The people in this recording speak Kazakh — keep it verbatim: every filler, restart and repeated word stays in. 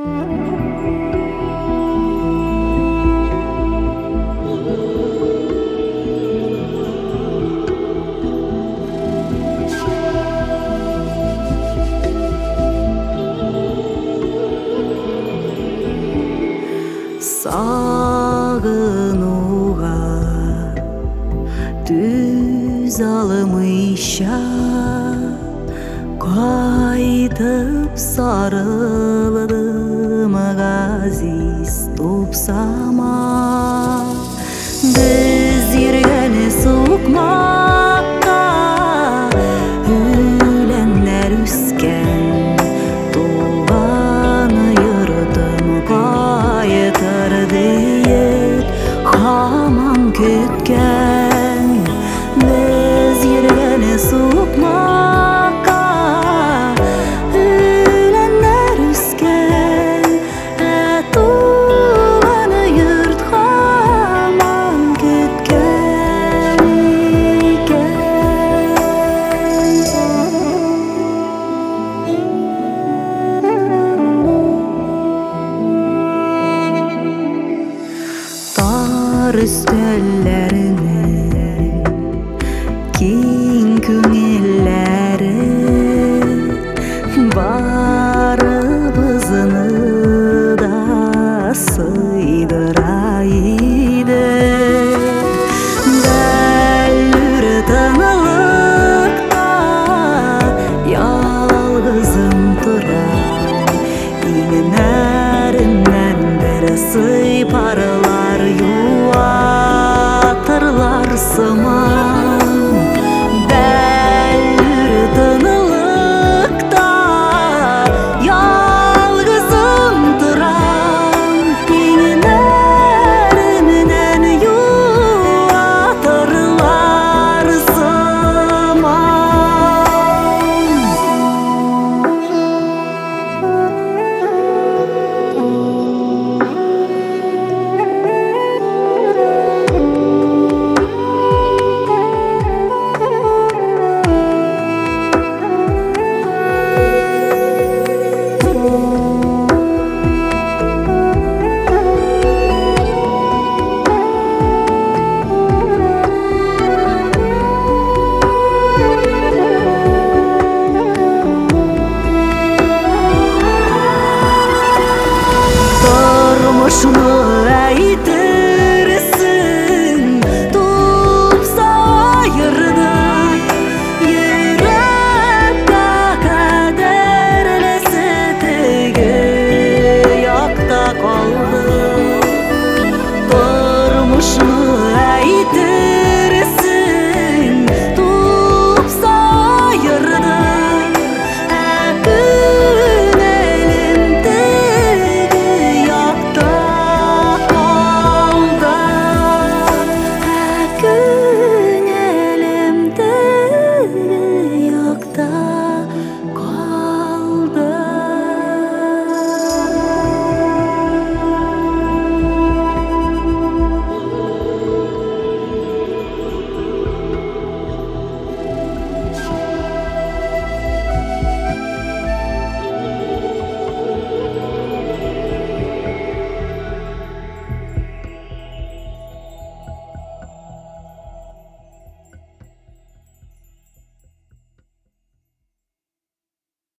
Сағынуға төзалмайша қайтып сарылдым ғазиз топсама. Біз ерген соқмаққа өлеңдер өскен, туған йұртым қайтар дейін хаман күткен. Біз ерген соқмаққа өлеңдер өскен, туған йұрт хаман күткен тар үстеллерінің кең көңіллері барыбызны да сыйдырайды. Дәл тынылықта ялғызым тұрам, ең әрінен бір сыйпарлар юатырлар сыман. Дәл тынылықта ялғызым тұрам, ең әрінен юатырлар сыман. Тұрмышын